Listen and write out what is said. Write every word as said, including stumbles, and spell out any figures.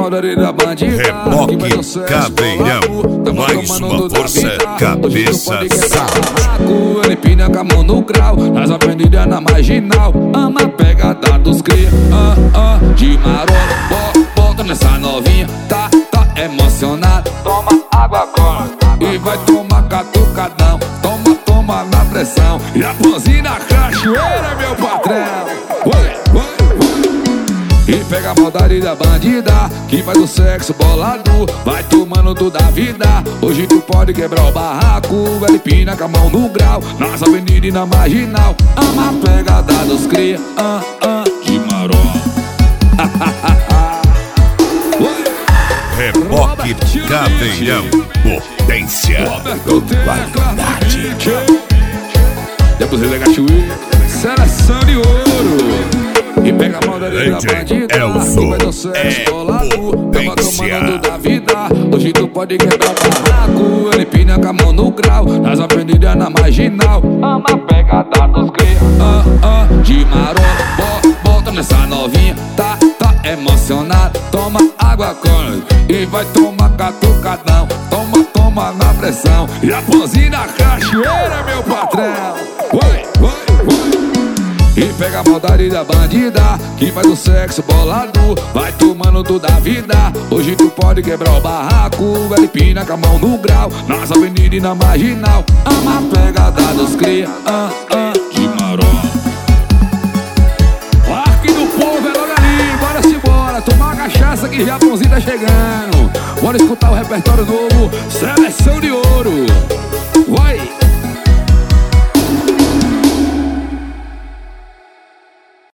moderaria da bandida. Reboque Caveirão, mais uma força, cabeça saco. Ele pina com a mão no grau, nas avenidas na marginal. Ama a pegada dos cria, ah, ah, de marola. Bota nessa novinha, tá, tá emocionado. Toma água agora e vai tomar catucadão. Toma, toma na pressão. E a pãozinha na cachoeira, meu patrão. Oi, oi. E pega a maldade da bandida, que faz o sexo bolado. Vai tomando tudo da vida. Hoje tu pode quebrar o barraco. Velho pina com a mão no grau, nas avenidas e na marginal. Ama a pegada dos cria, ah, ah, de marola. Reboque Caveirão, potência, qualidade. Depois ele é cachoeira, seleção de ouro. E pega a mão da bandida, que vai do sexo bolado. Tava tomando da vida. Hoje tu pode quebrar o barraco. Ele pina com a mão no grau, nas avenidas na marginal. Ama a pegada dos cria, ah, ah, de marola. Bota nessa novinha, tá, tá emocionado. Toma água com e vai tomar catucadão. Toma, toma na pressão. E a pãozinha na cachoeira, meu patrão. Oi, oi, oi. E pega a maldade da bandida, que faz o sexo bolado. Vai tomando tudo da vida. Hoje tu pode quebrar o barraco. Velho pina com a mão no grau, nas avenidas e na marginal. Ama a pegada dos cria, ah, ah, de marola. Parque do povo é logo ali, bora-se bora. Tomar uma cachaça que já a pãozinha tá chegando. Bora escutar o repertório novo, Seleção de Ouro.